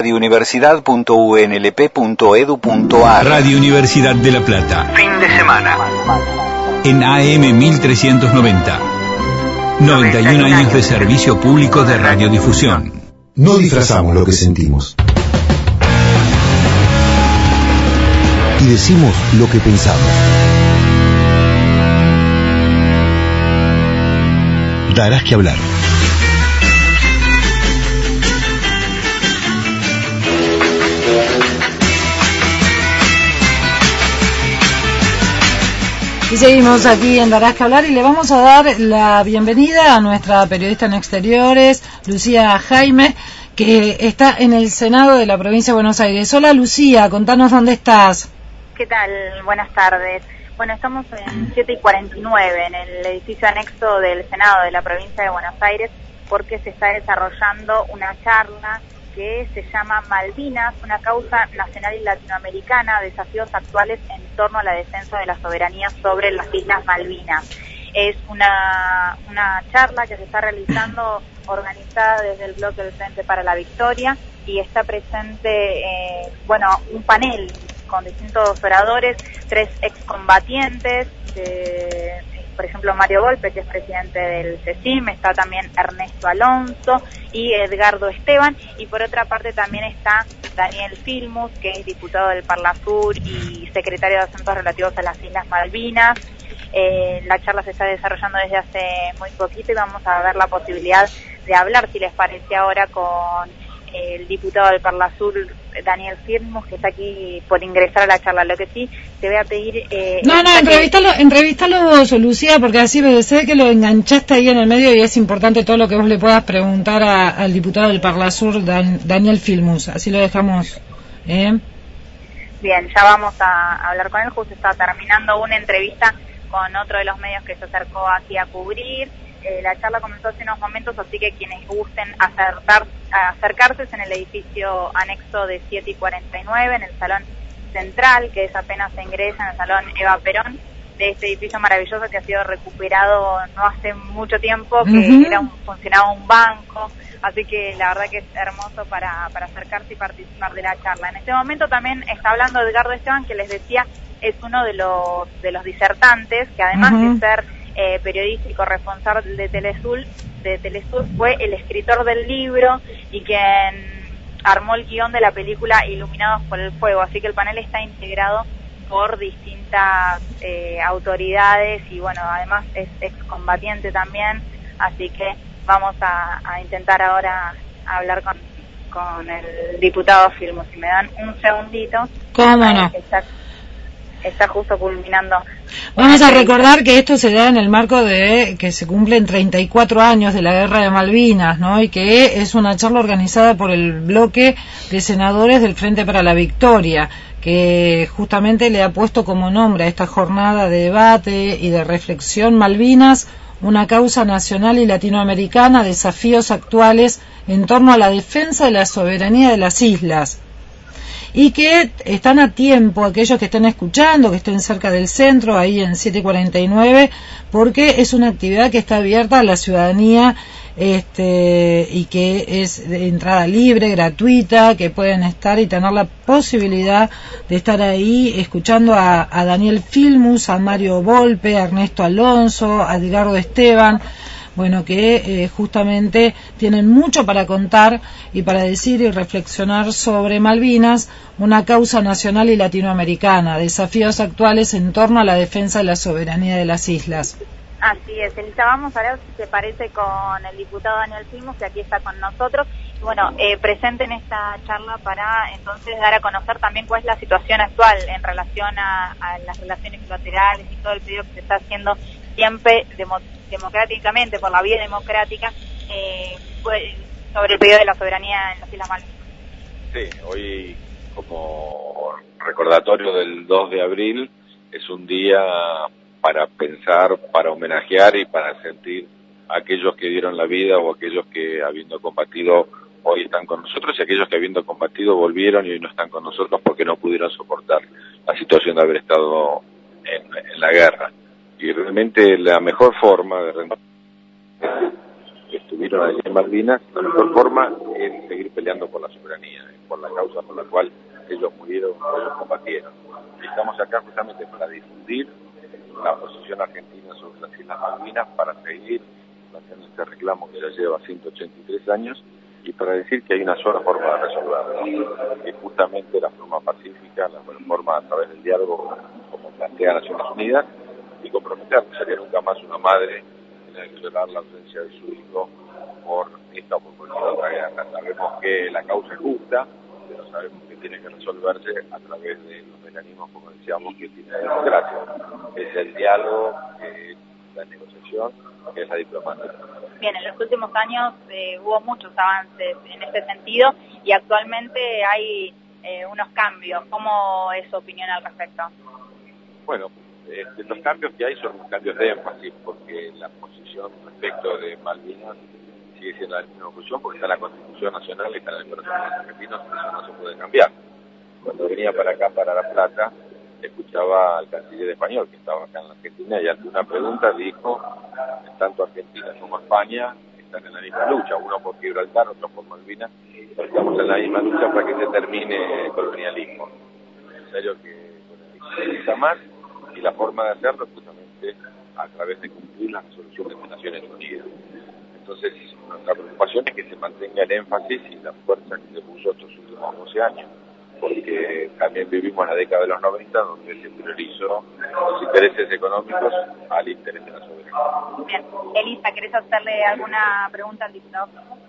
radiouniversidad.unlp.edu.ar. Radio Universidad de La Plata. Fin de semana. En AM 1390. 91 años de servicio público de radiodifusión. No disfrazamos lo que sentimos. Y decimos lo que pensamos. Darás que hablar. Y seguimos aquí en Darás que hablar y le vamos a dar la bienvenida a nuestra periodista en exteriores, Lucía Jaime, que está en el Senado de la provincia de Buenos Aires. Hola Lucía, contanos dónde estás. ¿Qué tal? Buenas tardes. Bueno, estamos en 7:49 en el edificio anexo del Senado de la provincia de Buenos Aires porque se está desarrollando una charla que se llama Malvinas, una causa nacional y latinoamericana, desafíos actuales en torno a la defensa de la soberanía sobre las Islas Malvinas. Es una charla que se está realizando, organizada desde el bloque del Frente para la Victoria, y está presente, un panel con distintos oradores, 3 excombatientes, por ejemplo Mario Volpe, que es presidente del CECIM, está también Ernesto Alonso y Edgardo Esteban, y por otra parte también está Daniel Filmus, que es diputado del Parlasur y secretario de Asuntos Relativos a las Islas Malvinas. La charla se está desarrollando desde hace muy poquito y vamos a ver la posibilidad de hablar, si les parece, ahora con el diputado del Parlasur, Daniel Firmus, que está aquí por ingresar a la charla. Lo que sí te voy a pedir... entrevístalo vos, Lucía, porque así sé que lo enganchaste ahí en el medio y es importante todo lo que vos le puedas preguntar al diputado del Parlasur, Daniel Firmus. Así lo dejamos. Bien, ya vamos a hablar con él. Justo está terminando una entrevista con otro de los medios que se acercó aquí a cubrir. La charla comenzó hace unos momentos, así que quienes gusten acercarse es en el edificio anexo de 7:49, en el salón central, que es apenas se ingresa, en el salón Eva Perón, de este edificio maravilloso que ha sido recuperado no hace mucho tiempo, que funcionaba un banco, así que la verdad que es hermoso para acercarse y participar de la charla. En este momento también está hablando Edgardo Esteban, que les decía es uno de los disertantes, que además de ser periodista y corresponsal de Telesur, fue el escritor del libro y quien armó el guión de la película Iluminados por el Fuego, así que el panel está integrado por distintas autoridades y además es excombatiente también, así que vamos a intentar ahora hablar con el diputado Filmus. Si me dan un segundito. ¿Cómo no? Está justo culminando. Vamos a recordar que esto se da en el marco de que se cumplen 34 años de la Guerra de Malvinas, ¿no? Y que es una charla organizada por el bloque de senadores del Frente para la Victoria, que justamente le ha puesto como nombre a esta jornada de debate y de reflexión Malvinas, una causa nacional y latinoamericana, desafíos actuales en torno a la defensa de la soberanía de las islas. Y que están a tiempo aquellos que estén escuchando, que estén cerca del centro, ahí en 7:49, porque es una actividad que está abierta a la ciudadanía y que es de entrada libre, gratuita, que pueden estar y tener la posibilidad de estar ahí escuchando a Daniel Filmus, a Mario Volpe, a Ernesto Alonso, a Edgardo Esteban, que justamente tienen mucho para contar y para decir y reflexionar sobre Malvinas, una causa nacional y latinoamericana, desafíos actuales en torno a la defensa de la soberanía de las islas. Así es, Elisa, vamos a ver si se parece con el diputado Daniel Filmus, que aquí está con nosotros. Presente en esta charla para entonces dar a conocer también cuál es la situación actual en relación a las relaciones bilaterales y todo el pedido que se está haciendo siempre democráticamente, por la vía democrática, sobre el pedido de la soberanía en las Islas Malvinas. Sí, hoy como recordatorio del 2 de abril es un día para pensar, para homenajear y para sentir a aquellos que dieron la vida o aquellos que, habiendo combatido, hoy están con nosotros, y aquellos que, habiendo combatido, volvieron y hoy no están con nosotros porque no pudieron soportar la situación de haber estado en la guerra. Y realmente la mejor forma de que estuvieron allí en Malvinas, la mejor forma es seguir peleando por la soberanía, por la causa por la cual ellos murieron, ellos combatieron. Y estamos acá justamente para difundir la posición argentina sobre las Islas Malvinas, para seguir haciendo este reclamo que ya lleva 183 años, y para decir que hay una sola forma de resolverlo, que justamente la forma pacífica, la forma a través del diálogo, como plantea Naciones Unidas, y comprometernos a que nunca más una madre tenga que llorar la ausencia de su hijo por esta oportunidad de otra guerra. Sabemos que la causa es justa, pero sabemos que tiene que resolverse a través de los mecanismos, como decíamos, que tiene la democracia. Es el diálogo, que es la negociación, que es la diplomacia. Bien, en los últimos años hubo muchos avances en este sentido y actualmente hay unos cambios. ¿Cómo es su opinión al respecto? Bueno, los cambios que hay son cambios de énfasis, porque la posición respecto de Malvinas sigue siendo la misma posición, porque está en la Constitución Nacional y está en el corazón de los argentinos, eso no se puede cambiar. Cuando venía para acá, para La Plata, escuchaba al canciller español que estaba acá en la Argentina y ante una pregunta dijo, tanto Argentina como España están en la misma lucha, uno por Gibraltar, otro por Malvinas, pero estamos en la misma lucha para que se termine el colonialismo. Es necesario que se realiza más, y la forma de hacerlo es justamente a través de cumplir las resoluciones de Naciones Unidas. Entonces, nuestra preocupación es que se mantenga el énfasis y la fuerza que se puso estos últimos 12 años, porque también vivimos la década de los 90, donde se priorizó los intereses económicos al interés de la soberanía. Bien. Elisa, ¿querés hacerle alguna pregunta al diputado?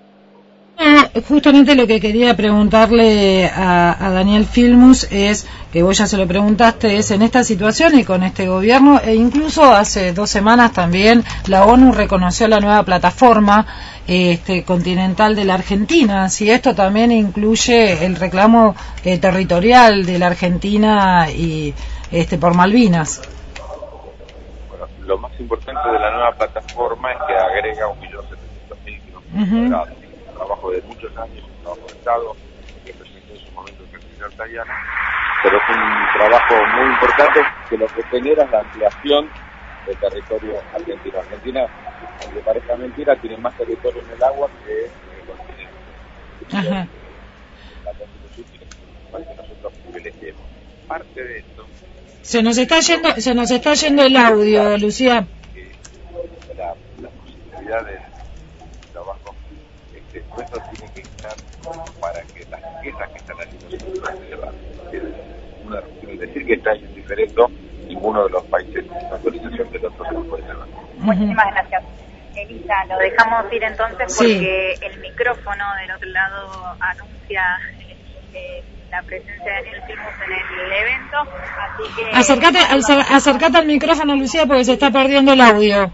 Justamente lo que quería preguntarle a Daniel Filmus es, que vos ya se lo preguntaste, es en esta situación y con este gobierno, e incluso hace 2 semanas también la ONU reconoció la nueva plataforma continental de la Argentina, si esto también incluye el reclamo territorial de la Argentina y por Malvinas. Bueno, lo más importante de la nueva plataforma es que agrega 1.700.000 kilómetros cuadrados. Trabajo de muchos años, un trabajo de Estado, que presentó en su momento el canciller Tajani, pero es un trabajo muy importante que lo que genera es la ampliación del territorio argentino. Argentina, aunque parezca mentira, tiene más territorio en el agua que en el continente. Ajá. La Constitución tiene que nosotros privilegiemos. Parte de esto... Se nos está yendo el audio, Lucía. La posibilidad de trabajo, esto tiene que estar para que las quejas que están allí no se puedan llevar. Una reunión, decir que está indiferente, ninguno de los países sin autorización del otro se lo puede llevar. Muchísimas gracias. Elisa, lo dejamos ir entonces porque el micrófono del otro lado anuncia la presencia de Daniel Filmus en el evento, así que... Acercate al micrófono, Lucía, porque se está perdiendo el audio.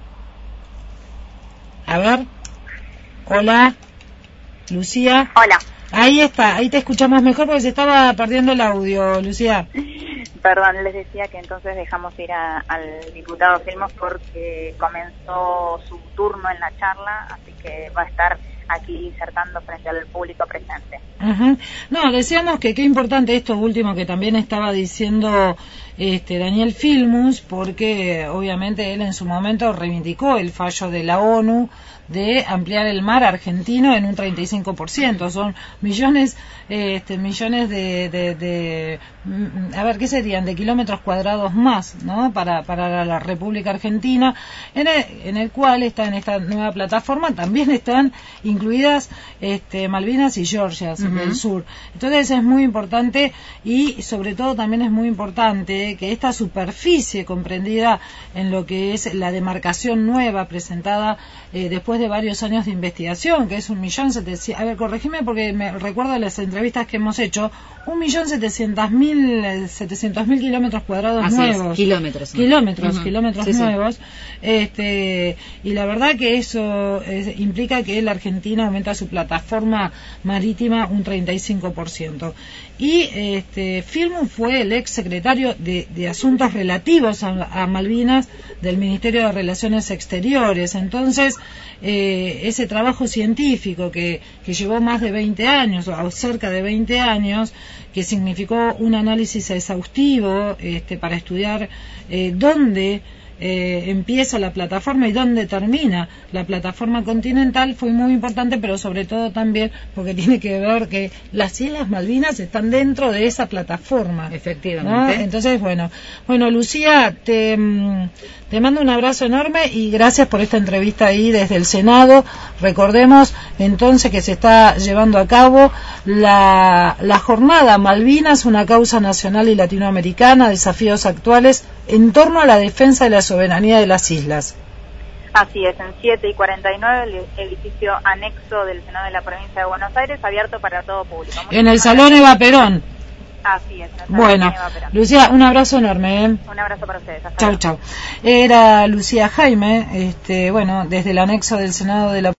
A ver. Hola, Lucía. Hola. Ahí está, ahí te escuchamos mejor porque se estaba perdiendo el audio, Lucía. Perdón, les decía que entonces dejamos ir al diputado Filmus porque comenzó su turno en la charla, así que va a estar aquí disertando frente al público presente. No, decíamos que qué importante esto último que también estaba diciendo Daniel Filmus, porque obviamente él en su momento reivindicó el fallo de la ONU de ampliar el mar argentino en un 35%. Son millones de a ver, ¿qué serían? De kilómetros cuadrados más, ¿no? Para la República Argentina, en el cual está en esta nueva plataforma también están incluidas Malvinas y Georgia del Sur. Entonces es muy importante, y sobre todo también es muy importante que esta superficie comprendida en lo que es la demarcación nueva presentada después de varios años de investigación, que es 1.700.000, a ver, corregime porque me recuerdo de las entrevistas que hemos hecho, 1.700.000 kilómetros cuadrados nuevos. Kilómetros nuevos. Y la verdad que eso implica que la Argentina aumenta su plataforma marítima un 35%. Y Filmus fue el ex secretario de Asuntos Relativos a Malvinas del Ministerio de Relaciones Exteriores. Entonces, ese trabajo científico que llevó más de 20 años, o cerca de 20 años, que significó un análisis exhaustivo para estudiar dónde empieza la plataforma y dónde termina la plataforma continental fue muy importante, pero sobre todo también porque tiene que ver que las Islas Malvinas están dentro de esa plataforma. Efectivamente. ¿No? Entonces, bueno, Lucía, te mando un abrazo enorme y gracias por esta entrevista ahí desde el Senado. Recordemos entonces que se está llevando a cabo la jornada Malvinas, una causa nacional y latinoamericana, desafíos actuales en torno a la defensa de la soberanía de las islas. Así es, en 7:49 el edificio anexo del Senado de la Provincia de Buenos Aires, abierto para todo público. En el Salón Eva Perón. Así es. Bueno, Lucía, un abrazo enorme. Un abrazo para ustedes. Chau, chau. Era Lucía Jaime, desde el anexo del Senado de la